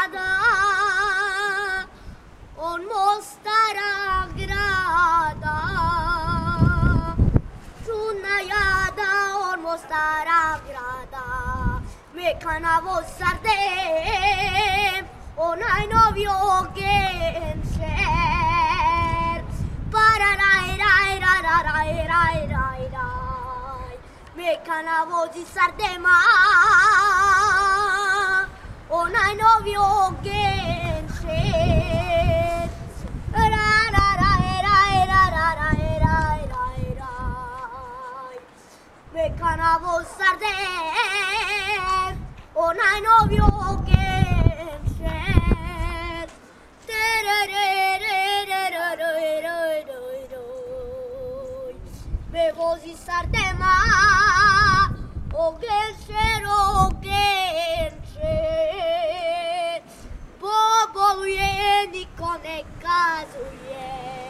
jada on Mostara grada, čudna jada on Mostara grada, mekana voz sardem, onaj novio genčer, pararaj, raj, raj, raj, raj, raj, raj, mekana vozi sardema, onaj novio genčer, raj, raj, raj, raj, raj, raj, raj, raj, raj, mekana voz sardem, onaj novio genčer, me vozi sardema, o genčer, poboluje, niko ne kazuje.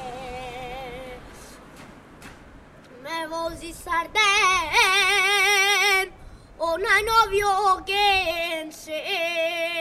Me vozi sardem, onaj novio genčer,